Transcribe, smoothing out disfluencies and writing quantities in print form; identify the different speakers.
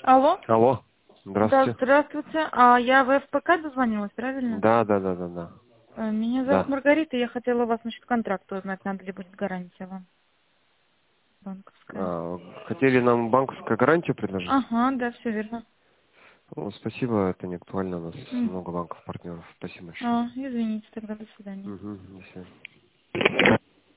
Speaker 1: Алло?
Speaker 2: Алло,
Speaker 1: Да,
Speaker 2: здравствуйте.
Speaker 1: здравствуйте. Я в ФПК дозвонилась, правильно?
Speaker 2: Да.
Speaker 1: Меня зовут
Speaker 2: Да.
Speaker 1: Маргарита, я хотела у вас насчет контракта узнать, надо ли будет гарантия вам банковская.
Speaker 2: Хотели нам банковскую гарантию предложить?
Speaker 1: Ага, да, все верно.
Speaker 2: Спасибо, это не актуально, у нас
Speaker 1: М.
Speaker 2: много банков партнеров. Спасибо большое.
Speaker 1: Извините, тогда до свидания.
Speaker 2: До свидания.